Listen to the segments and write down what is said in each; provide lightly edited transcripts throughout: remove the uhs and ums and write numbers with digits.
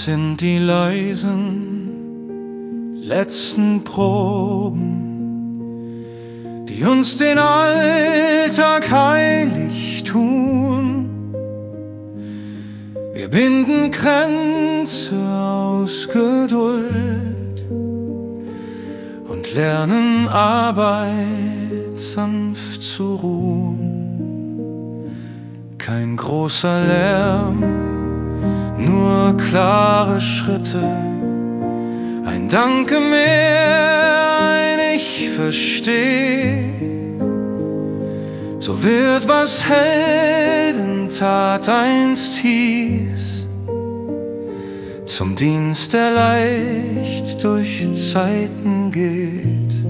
sind die leisen letzten Proben, die uns den Alltag heilig tun. Wir binden Grenze aus Geduld und lernen Arbeit sanft zu ruhen. Kein großer Lärm, nur klare Schritte, ein Danke mehr, ein Ich versteh. So wird, was Heldentat einst hieß, zum Dienst, der leicht durch Zeiten geht.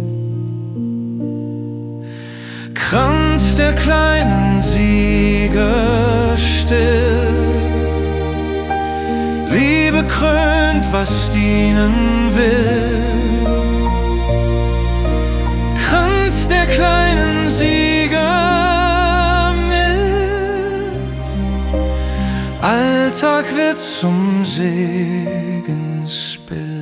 Kranz der kleinen Siege still, Liebe krönt, was dienen will. Kranz der kleinen Siege mild, Alltag wird zum Segensbild.